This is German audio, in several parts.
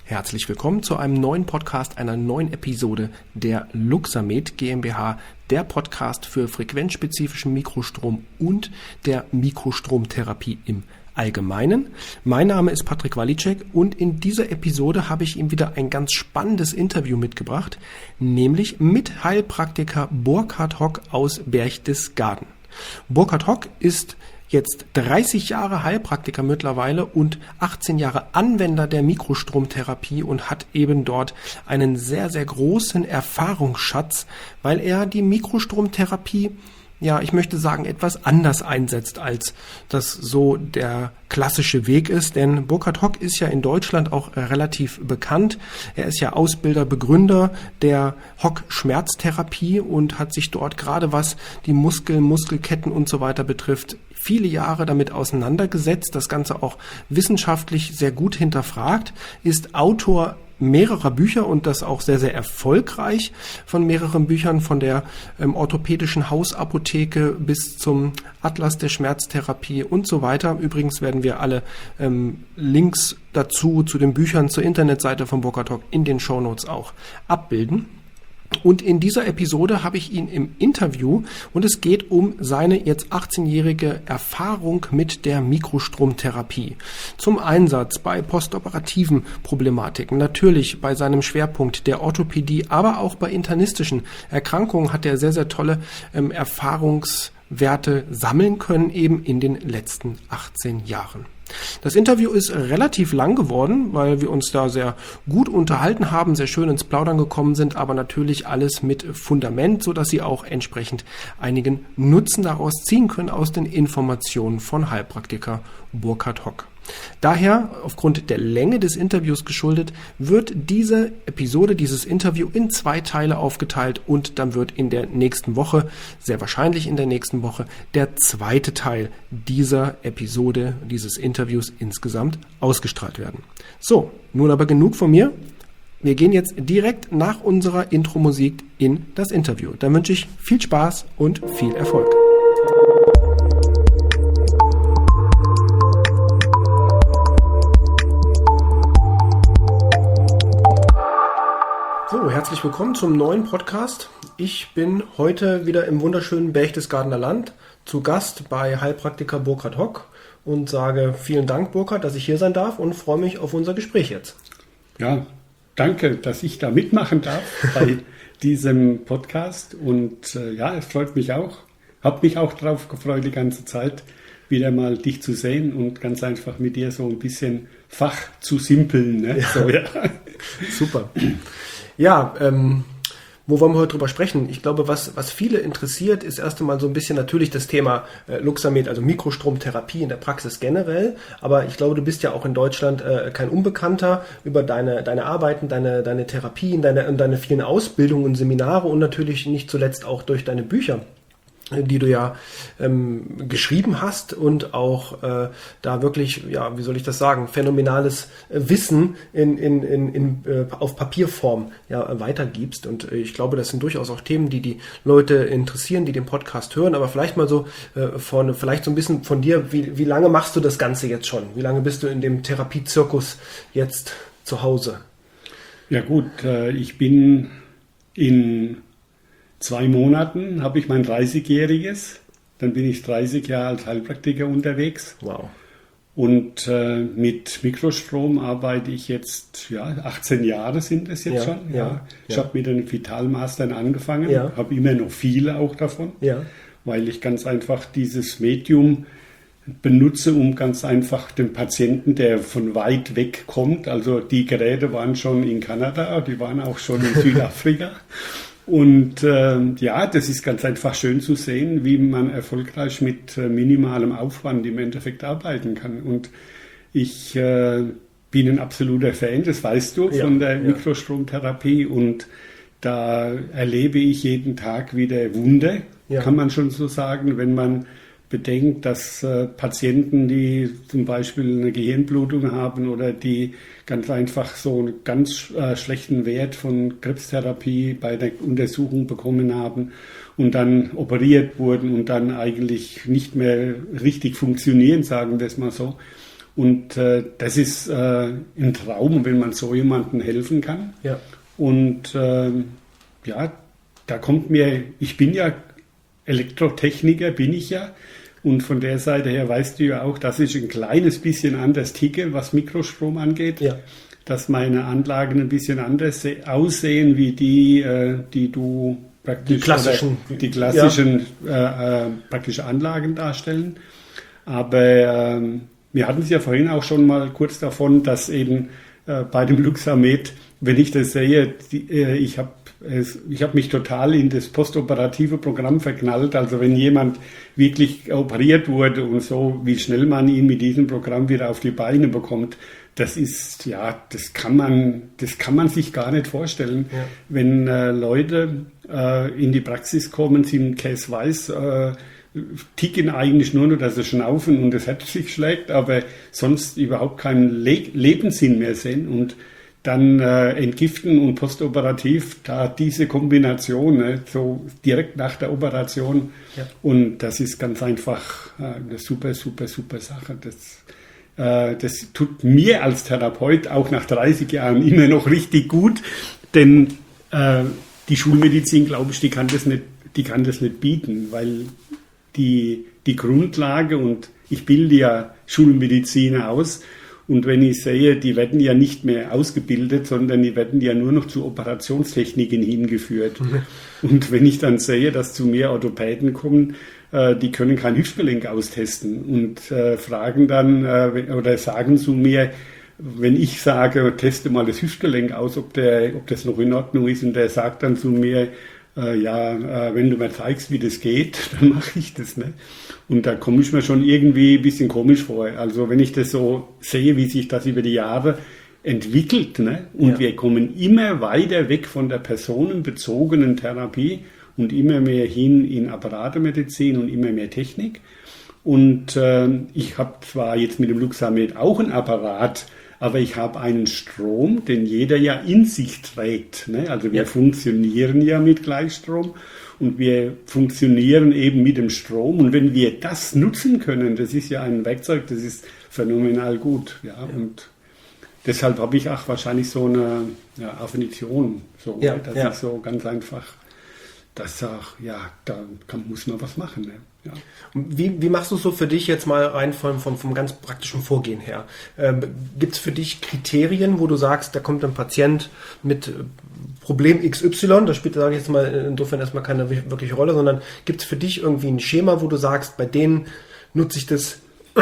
Herzlich willkommen zu einem neuen Podcast, einer neuen Episode der Luxamed GmbH, der Podcast für frequenzspezifischen Mikrostrom und der Mikrostromtherapie im Allgemeinen. Mein Name ist Patrick Walicek und in dieser Episode habe ich ihm wieder ein ganz spannendes Interview mitgebracht, nämlich mit Heilpraktiker Burkhard Hock aus Berchtesgaden. Burkhard Hock ist jetzt 30 Jahre Heilpraktiker mittlerweile und 18 Jahre Anwender der Mikrostromtherapie und hat eben dort einen sehr, sehr großen Erfahrungsschatz, weil er die Mikrostromtherapie, ja, ich möchte sagen, etwas anders einsetzt, als das so der klassische Weg ist. Denn Burkhard Hock ist ja in Deutschland auch relativ bekannt. Er ist ja Ausbilder, Begründer der Hock-Schmerztherapie und hat sich dort gerade was die Muskeln, Muskelketten und so weiter betrifft, viele Jahre damit auseinandergesetzt, das Ganze auch wissenschaftlich sehr gut hinterfragt, ist Autor mehrerer Bücher und das auch sehr, sehr erfolgreich von mehreren Büchern, von der orthopädischen Hausapotheke bis zum Atlas der Schmerztherapie und so weiter. Übrigens werden wir alle Links dazu, zu den Büchern, zur Internetseite von Burkhard Hock in den Shownotes auch abbilden. Und in dieser Episode habe ich ihn im Interview und es geht um seine jetzt 18-jährige Erfahrung mit der Mikrostromtherapie. Zum Einsatz bei postoperativen Problematiken, natürlich bei seinem Schwerpunkt der Orthopädie, aber auch bei internistischen Erkrankungen hat er sehr, sehr tolle Erfahrungswerte sammeln können, eben in den letzten 18 Jahren. Das Interview ist relativ lang geworden, weil wir uns da sehr gut unterhalten haben, sehr schön ins Plaudern gekommen sind, aber natürlich alles mit Fundament, sodass Sie auch entsprechend einigen Nutzen daraus ziehen können aus den Informationen von Heilpraktiker Burkhard Hock. Daher, aufgrund der Länge des Interviews geschuldet, wird diese Episode, dieses Interview in 2 Teile aufgeteilt und dann wird in der nächsten Woche, sehr wahrscheinlich in der nächsten Woche, der 2. Teil dieser Episode, dieses Interviews insgesamt ausgestrahlt werden. So, nun aber genug von mir. Wir gehen jetzt direkt nach unserer Intro-Musik in das Interview. Dann wünsche ich viel Spaß und viel Erfolg. So, herzlich willkommen zum neuen Podcast. Ich bin heute wieder im wunderschönen Berchtesgadener Land zu Gast bei Heilpraktiker Burkhard Hock und sage vielen Dank, Burkhard, dass ich hier sein darf und freue mich auf unser Gespräch jetzt. Ja, danke, dass ich da mitmachen darf bei diesem Podcast und ja, es freut mich auch. Habe mich auch drauf gefreut, die ganze Zeit wieder mal dich zu sehen und ganz einfach mit dir so ein bisschen Fach zu simpeln. Ne? Ja. So, ja. Super. Ja, wo wollen wir heute drüber sprechen? Ich glaube, was viele interessiert, ist erst einmal so ein bisschen natürlich das Thema Luxamed, also Mikrostromtherapie in der Praxis generell. Aber ich glaube, du bist ja auch in Deutschland kein Unbekannter über deine Arbeiten, deine Therapien, deine vielen Ausbildungen und Seminare und natürlich nicht zuletzt auch durch deine Bücher, die du ja geschrieben hast und auch da wirklich, ja, wie soll ich das sagen, phänomenales Wissen auf Papierform ja weitergibst. Und ich glaube, das sind durchaus auch Themen, die Leute interessieren, die den Podcast hören. Aber vielleicht mal so vielleicht so ein bisschen von dir, wie lange machst du das Ganze jetzt schon? Wie lange bist du in dem Therapiezirkus jetzt zu Hause? Ja gut, ich bin in 2 Monaten habe ich mein 30-jähriges, dann bin ich 30 Jahre als Heilpraktiker unterwegs. Wow. Und mit Mikrostrom arbeite ich jetzt, ja, 18 Jahre sind es jetzt schon. Ja. Ich habe mit den Vitalmastern angefangen, habe immer noch viele auch davon, weil ich ganz einfach dieses Medium benutze, um ganz einfach den Patienten, der von weit weg kommt, also die Geräte waren schon in Kanada, die waren auch schon in Südafrika. Und ja, das ist ganz einfach schön zu sehen, wie man erfolgreich mit minimalem Aufwand im Endeffekt arbeiten kann. Und ich bin ein absoluter Fan, das weißt du, von der Mikrostromtherapie. Und da erlebe ich jeden Tag wieder Wunder, kann man schon so sagen, wenn man bedenkt, dass Patienten, die zum Beispiel eine Gehirnblutung haben oder die ganz einfach so einen ganz schlechten Wert von Krebstherapie bei der Untersuchung bekommen haben und dann operiert wurden und dann eigentlich nicht mehr richtig funktionieren, sagen wir es mal so. Und das ist ein Traum, wenn man so jemandem helfen kann. Ja. Und da kommt mir, ich bin ja Elektrotechniker, bin ich ja. Und von der Seite her weißt du ja auch, dass ich ein kleines bisschen anders ticke, was Mikrostrom angeht. Ja. Dass meine Anlagen ein bisschen anders aussehen, wie die du praktisch die klassischen praktische Anlagen darstellen. Aber wir hatten es ja vorhin auch schon mal kurz davon, dass eben bei dem Luxamed, wenn ich das sehe, ich habe mich total in das postoperative Programm verknallt. Also wenn jemand wirklich operiert wurde und so, wie schnell man ihn mit diesem Programm wieder auf die Beine bekommt, das ist, das kann man sich gar nicht vorstellen. Ja. Wenn Leute in die Praxis kommen, sind käseweiß, ticken eigentlich nur, dass sie schnaufen und das Herz sich schlägt, aber sonst überhaupt keinen Lebenssinn mehr sehen und dann entgiften und postoperativ, da diese Kombination, so direkt nach der Operation. Ja. Und das ist ganz einfach eine super, super, super Sache. Das tut mir als Therapeut auch nach 30 Jahren immer noch richtig gut, denn die Schulmedizin, glaube ich, die kann das nicht bieten, weil die Grundlage, und ich bilde ja Schulmediziner aus, und wenn ich sehe, die werden ja nicht mehr ausgebildet, sondern die werden ja nur noch zu Operationstechniken hingeführt. Mhm. Und wenn ich dann sehe, dass zu mir Orthopäden kommen, die können kein Hüftgelenk austesten und fragen dann oder sagen zu mir, wenn ich sage, teste mal das Hüftgelenk aus, ob das noch in Ordnung ist, und der sagt dann zu mir, wenn du mir zeigst, wie das geht, dann mache ich das. Ne? Und da komme ich mir schon irgendwie ein bisschen komisch vor. Also wenn ich das so sehe, wie sich das über die Jahre entwickelt, ne? Und wir kommen immer weiter weg von der personenbezogenen Therapie und immer mehr hin in Apparatemedizin und immer mehr Technik. Und ich habe zwar jetzt mit dem Luxamed auch ein Apparat, aber ich habe einen Strom, den jeder ja in sich trägt. Ne? Also wir funktionieren ja mit Gleichstrom und wir funktionieren eben mit dem Strom. Und wenn wir das nutzen können, das ist ja ein Werkzeug, das ist phänomenal gut. Ja? Und deshalb habe ich auch wahrscheinlich so eine Affinition, dass ich so ganz einfach das sage, muss man was machen. Ne? Ja. Wie machst du es so für dich jetzt mal rein vom ganz praktischen Vorgehen her? Gibt es für dich Kriterien, wo du sagst, da kommt ein Patient mit Problem XY, das spielt, sage ich jetzt mal, insofern erstmal keine wirkliche Rolle, sondern gibt es für dich irgendwie ein Schema, wo du sagst, bei denen nutze ich das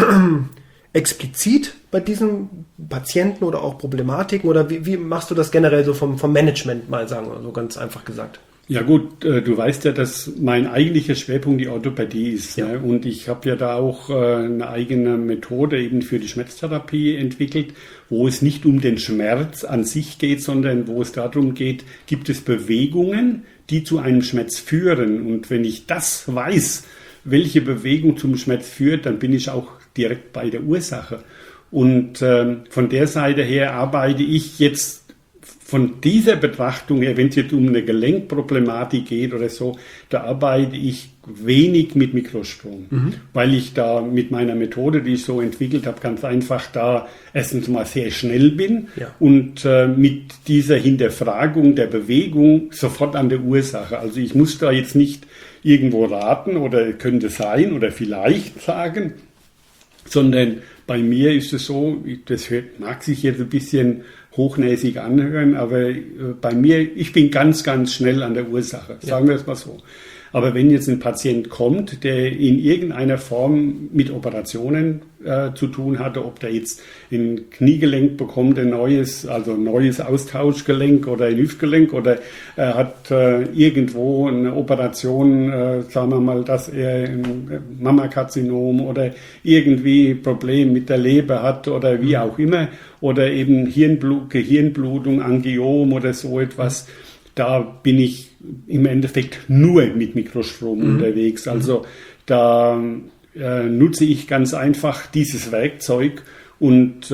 explizit bei diesen Patienten oder auch Problematiken, oder wie machst du das generell so vom Management, mal sagen wir so ganz einfach gesagt? Ja gut, du weißt ja, dass mein eigentlicher Schwerpunkt die Orthopädie ist. Ja. Ne? Und ich habe ja da auch eine eigene Methode eben für die Schmerztherapie entwickelt, wo es nicht um den Schmerz an sich geht, sondern wo es darum geht, gibt es Bewegungen, die zu einem Schmerz führen. Und wenn ich das weiß, welche Bewegung zum Schmerz führt, dann bin ich auch direkt bei der Ursache. Und von der Seite her arbeite ich jetzt von dieser Betrachtung her, wenn es jetzt um eine Gelenkproblematik geht oder so, da arbeite ich wenig mit Mikrostrom, weil ich da mit meiner Methode, die ich so entwickelt habe, ganz einfach da erstens mal sehr schnell bin und mit dieser Hinterfragung der Bewegung sofort an der Ursache. Also ich muss da jetzt nicht irgendwo raten oder könnte sein oder vielleicht sagen, sondern bei mir ist es so, das mag sich jetzt ein bisschen hochnäsig anhören, aber bei mir, ich bin ganz, ganz schnell an der Ursache, sagen wir es mal so. Aber wenn jetzt ein Patient kommt, der in irgendeiner Form mit Operationen zu tun hatte, ob der jetzt ein Kniegelenk bekommt, ein neues Austauschgelenk oder ein Hüftgelenk, oder er hat irgendwo eine Operation, sagen wir mal, dass er ein Mammakarzinom oder irgendwie Problem mit der Leber hat oder wie auch immer, oder eben Gehirnblutung, Angiom oder so etwas. Da bin ich im Endeffekt nur mit Mikrostrom unterwegs. Also da nutze ich ganz einfach dieses Werkzeug und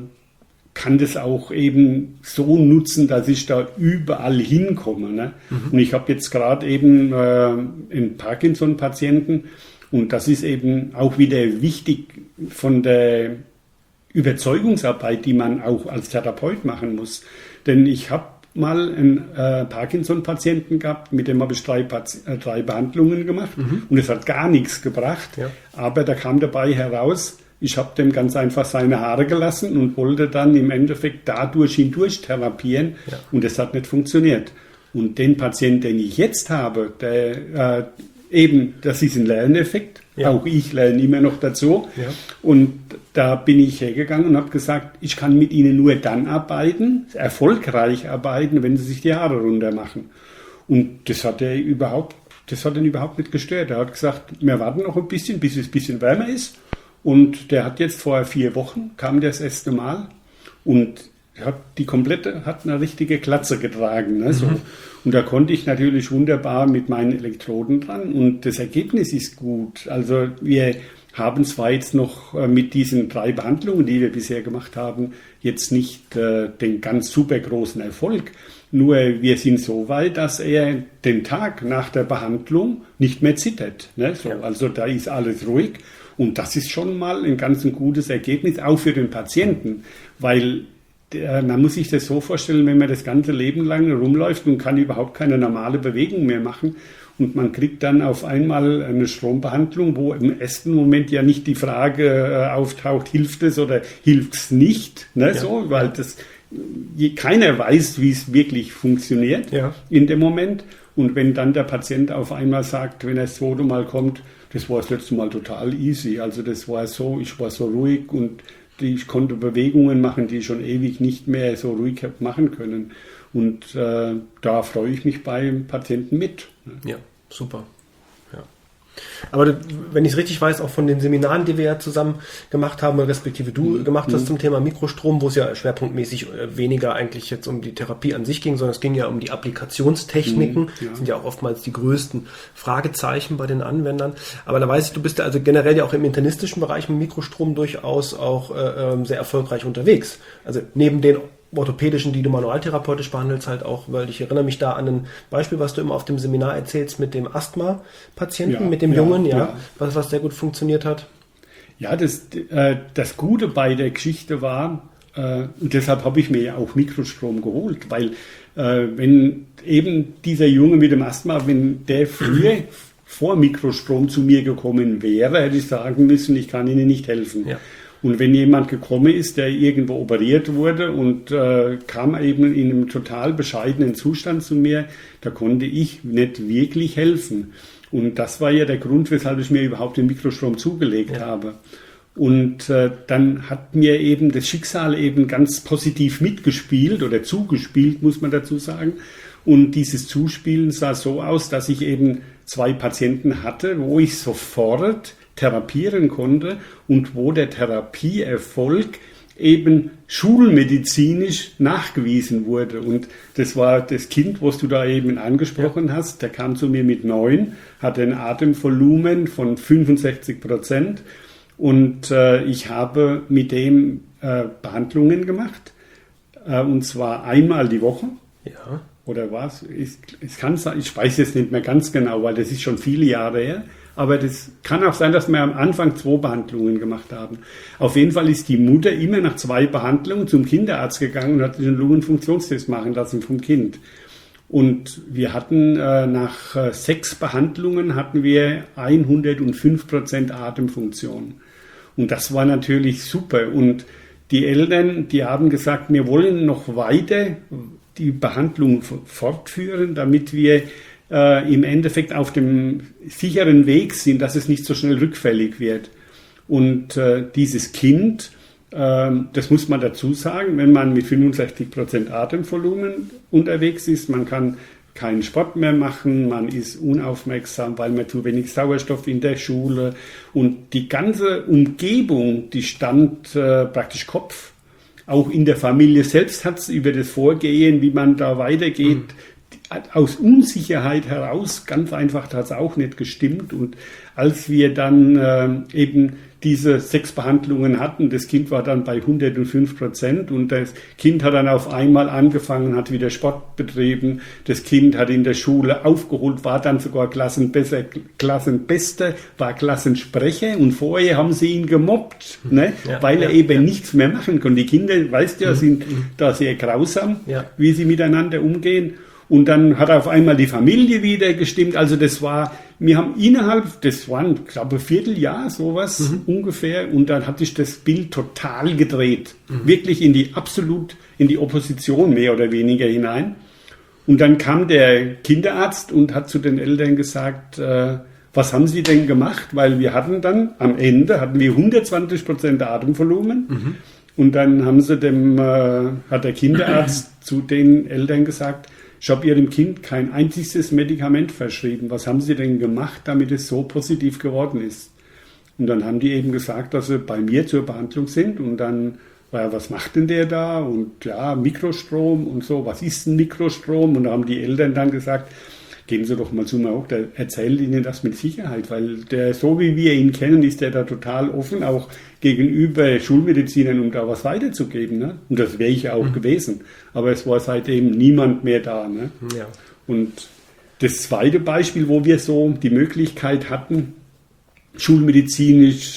kann das auch eben so nutzen, dass ich da überall hinkomme. Ne? Und ich habe jetzt gerade eben einen Parkinson-Patienten, und das ist eben auch wieder wichtig von der Überzeugungsarbeit, die man auch als Therapeut machen muss. Denn ich habe mal einen Parkinson-Patienten gehabt, mit dem habe ich 3 Behandlungen gemacht und es hat gar nichts gebracht. Ja. Aber da kam dabei heraus, ich habe dem ganz einfach seine Haare gelassen und wollte dann im Endeffekt dadurch hindurch therapieren und es hat nicht funktioniert. Und den Patienten, den ich jetzt habe, der das ist ein Lerneffekt. Ja. Auch ich lerne immer noch dazu. Ja. Und da bin ich hergegangen und habe gesagt, ich kann mit Ihnen nur dann arbeiten, erfolgreich arbeiten, wenn Sie sich die Haare runter machen. Und das hat ihn überhaupt nicht gestört. Er hat gesagt, wir warten noch ein bisschen, bis es ein bisschen wärmer ist. Und der hat jetzt vor 4 Wochen, kam das erste Mal und hat eine richtige Glatze getragen. Ne, so. Und da konnte ich natürlich wunderbar mit meinen Elektroden dran und das Ergebnis ist gut. Also wir haben zwar jetzt noch mit diesen 3 Behandlungen, die wir bisher gemacht haben, jetzt nicht den ganz super großen Erfolg. Nur wir sind so weit, dass er den Tag nach der Behandlung nicht mehr zittert. Ne? So, also da ist alles ruhig und das ist schon mal ein ganz gutes Ergebnis, auch für den Patienten, weil man muss sich das so vorstellen, wenn man das ganze Leben lang rumläuft und kann überhaupt keine normale Bewegung mehr machen und man kriegt dann auf einmal eine Strombehandlung, wo im ersten Moment ja nicht die Frage auftaucht, hilft es oder hilft es nicht, ne, so, weil keiner weiß, wie es wirklich funktioniert in dem Moment. Und wenn dann der Patient auf einmal sagt, wenn er das zweite Mal kommt, das war das letzte Mal total easy, also das war so, ich war so ruhig und ich konnte Bewegungen machen, die ich schon ewig nicht mehr so ruhig habe machen können. Und da freue ich mich beim Patienten mit. Ja, super. Ja. Aber wenn ich es richtig weiß, auch von den Seminaren, die wir ja zusammen gemacht haben, respektive du gemacht hast zum Thema Mikrostrom, wo es ja schwerpunktmäßig weniger eigentlich jetzt um die Therapie an sich ging, sondern es ging ja um die Applikationstechniken. Das sind ja auch oftmals die größten Fragezeichen bei den Anwendern. Aber da weiß ich, du bist ja also generell ja auch im internistischen Bereich mit Mikrostrom durchaus auch sehr erfolgreich unterwegs. Also neben den orthopädischen, die du manualtherapeutisch behandelst, halt auch, weil ich erinnere mich da an ein Beispiel, was du immer auf dem Seminar erzählst mit dem Asthma-Patienten, mit dem Jungen, was sehr gut funktioniert hat. Ja, das Gute bei der Geschichte war, und deshalb habe ich mir ja auch Mikrostrom geholt, weil wenn eben dieser Junge mit dem Asthma, wenn der früher vor Mikrostrom zu mir gekommen wäre, hätte ich sagen müssen, ich kann Ihnen nicht helfen. Ja. Und wenn jemand gekommen ist, der irgendwo operiert wurde und kam eben in einem total bescheidenen Zustand zu mir, da konnte ich nicht wirklich helfen. Und das war ja der Grund, weshalb ich mir überhaupt den Mikrostrom zugelegt habe. Und dann hat mir eben das Schicksal eben ganz positiv mitgespielt oder zugespielt, muss man dazu sagen. Und dieses Zuspielen sah so aus, dass ich eben 2 Patienten hatte, wo ich sofort therapieren konnte und wo der Therapieerfolg eben schulmedizinisch nachgewiesen wurde. Und das war das Kind, was du da eben angesprochen hast, der kam zu mir mit 9, hatte ein Atemvolumen von 65% und ich habe mit dem Behandlungen gemacht, und zwar einmal die Woche. Ja. Oder was? Es kann sein, ich weiß es nicht mehr ganz genau, weil das ist schon viele Jahre her. Aber das kann auch sein, dass wir am Anfang 2 Behandlungen gemacht haben. Auf jeden Fall ist die Mutter immer nach 2 Behandlungen zum Kinderarzt gegangen und hat den Lungenfunktionstest machen lassen vom Kind. Und wir hatten nach 6 Behandlungen hatten wir 105% Atemfunktion. Und das war natürlich super. Und die Eltern, die haben gesagt, wir wollen noch weiter die Behandlung fortführen, damit wir im Endeffekt auf dem sicheren Weg sind, dass es nicht so schnell rückfällig wird. Und dieses Kind, das muss man dazu sagen, wenn man mit 65% Atemvolumen unterwegs ist, man kann keinen Sport mehr machen, man ist unaufmerksam, weil man zu wenig Sauerstoff in der Schule und die ganze Umgebung, die stand praktisch Kopf. Auch in der Familie selbst hat es über das Vorgehen, wie man da weitergeht, aus Unsicherheit heraus, ganz einfach, hat es auch nicht gestimmt. Und als wir dann eben diese 6 Behandlungen hatten. Das Kind war dann bei 105% und das Kind hat dann auf einmal angefangen, hat wieder Sport betrieben. Das Kind hat in der Schule aufgeholt, war dann sogar Klassenbester, war Klassensprecher und vorher haben sie ihn gemobbt, ne? Weil er eben nichts mehr machen konnte. Die Kinder, weißt du ja, sind da sehr grausam, wie sie miteinander umgehen. Und dann hat auf einmal die Familie wieder gestimmt. Also wir haben das waren, glaube ich, ein Vierteljahr, sowas ungefähr. Und dann hat sich das Bild total gedreht. Wirklich in die Opposition mehr oder weniger hinein. Und dann kam der Kinderarzt und hat zu den Eltern gesagt, was haben Sie denn gemacht? Weil wir hatten dann, am Ende hatten wir 120% Atemvolumen. Und dann hat der Kinderarzt zu den Eltern gesagt, ich habe Ihrem Kind kein einziges Medikament verschrieben. Was haben Sie denn gemacht, damit es so positiv geworden ist? Und dann haben die eben gesagt, dass sie bei mir zur Behandlung sind. Und dann, was macht denn der da? Und ja, Mikrostrom und so. Was ist ein Mikrostrom? Und da haben die Eltern dann gesagt, gehen Sie doch mal zu mir hoch, der erzählt Ihnen das mit Sicherheit, weil der, so wie wir ihn kennen, ist der da total offen, auch gegenüber Schulmedizinern, um da was weiterzugeben. Ne? Und das wäre ich auch gewesen. Aber es war seitdem niemand mehr da. Ne? Ja. Und das zweite Beispiel, wo wir so die Möglichkeit hatten, schulmedizinisch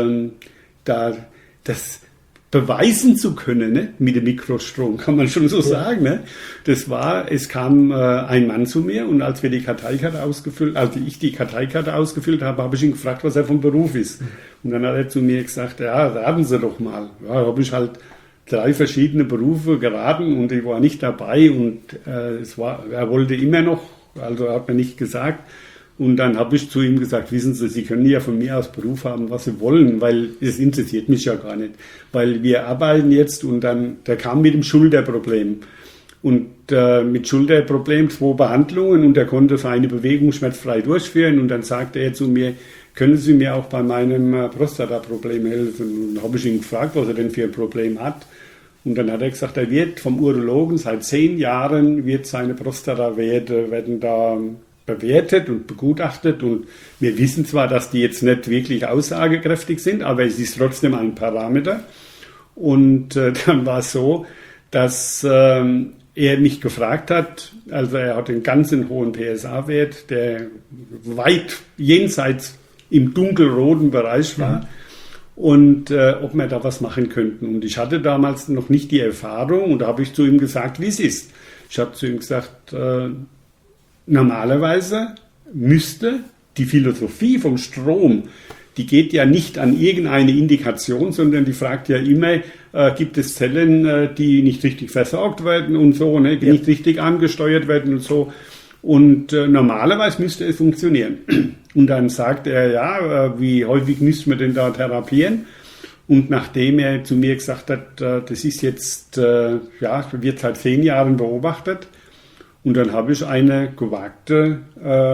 das beweisen zu können, ne? Mit dem Mikrostrom, kann man schon so sagen. Ne? Es kam ein Mann zu mir und als wir die Karteikarte ausgefüllt, also ich die Karteikarte ausgefüllt habe, habe ich ihn gefragt, was er vom Beruf ist. Und dann hat er zu mir gesagt, ja, raten Sie doch mal. Ja, da habe ich halt 3 verschiedene Berufe geraten und ich war nicht dabei und er wollte immer noch, also er hat mir nicht gesagt. Und dann habe ich zu ihm gesagt, wissen Sie, Sie können ja von mir aus Beruf haben, was Sie wollen, weil es interessiert mich ja gar nicht. Weil wir arbeiten jetzt und dann, der kam mit dem Schulterproblem. Und mit Schulterproblem 2 Behandlungen und er konnte seine Bewegung schmerzfrei durchführen. Und dann sagte er zu mir, können Sie mir auch bei meinem Prostataproblem helfen? Und dann habe ich ihn gefragt, was er denn für ein Problem hat. Und dann hat er gesagt, er wird vom Urologen seit 10 Jahren, wird seine Prostatawerte, werden da bewertet und begutachtet und wir wissen zwar, dass die jetzt nicht wirklich aussagekräftig sind, aber es ist trotzdem ein Parameter. Und dann war es so, dass er mich gefragt hat, also er hat einen ganz hohen PSA-Wert, der weit jenseits im dunkelroten Bereich war und ob wir da was machen könnten. Und ich hatte damals noch nicht die Erfahrung und da habe ich zu ihm gesagt, wie es ist. Ich habe zu ihm gesagt, normalerweise müsste die Philosophie vom Strom, die geht ja nicht an irgendeine Indikation, sondern die fragt ja immer, gibt es Zellen, die nicht richtig versorgt werden und so, ne, die nicht richtig angesteuert werden und so. Und normalerweise müsste es funktionieren. Und dann sagt er, ja, wie häufig müssen wir denn da therapieren? Und nachdem er zu mir gesagt hat, das ist jetzt, wird seit 10 Jahren beobachtet, und dann habe ich einen gewagten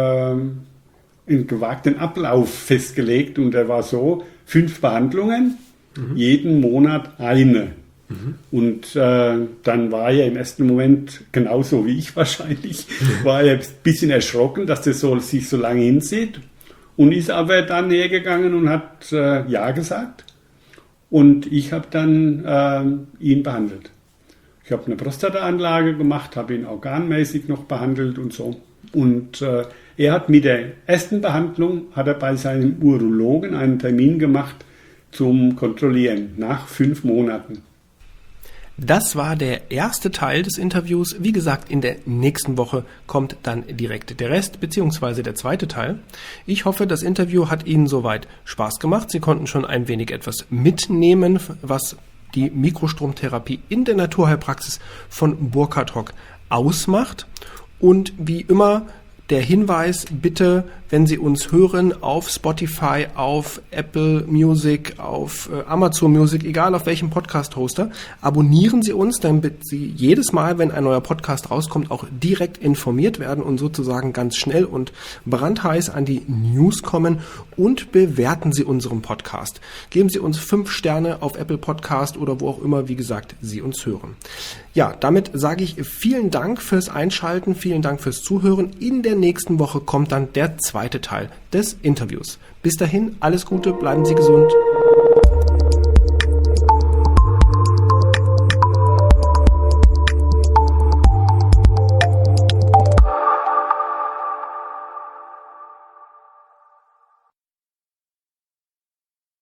Ablauf festgelegt und der war so, 5 Behandlungen, jeden Monat eine. Und dann war er im ersten Moment, genauso wie ich wahrscheinlich, war er ein bisschen erschrocken, dass das sich so lange hinzieht und ist aber dann hergegangen und hat Ja gesagt und ich habe dann ihn behandelt. Ich habe eine Prostataanlage gemacht, habe ihn organmäßig noch behandelt und so. Und er hat mit der ersten Behandlung, hat er bei seinem Urologen einen Termin gemacht zum Kontrollieren nach 5 Monaten. Das war der erste Teil des Interviews. Wie gesagt, in der nächsten Woche kommt dann direkt der Rest, beziehungsweise der zweite Teil. Ich hoffe, das Interview hat Ihnen soweit Spaß gemacht. Sie konnten schon ein wenig etwas mitnehmen, was die Mikrostromtherapie in der Naturheilpraxis von Burkhard Hock ausmacht. Und wie immer der Hinweis, bitte, wenn Sie uns hören, auf Spotify, auf Apple Music, auf Amazon Music, egal auf welchem Podcast-Hoster, abonnieren Sie uns, damit Sie jedes Mal, wenn ein neuer Podcast rauskommt, auch direkt informiert werden und sozusagen ganz schnell und brandheiß an die News kommen, und bewerten Sie unseren Podcast. Geben Sie uns 5 Sterne auf Apple Podcast oder wo auch immer, wie gesagt, Sie uns hören. Ja, damit sage ich vielen Dank fürs Einschalten, vielen Dank fürs Zuhören. In der nächsten Woche kommt dann der zweite zweite Teil des Interviews. Bis dahin, alles Gute, bleiben Sie gesund.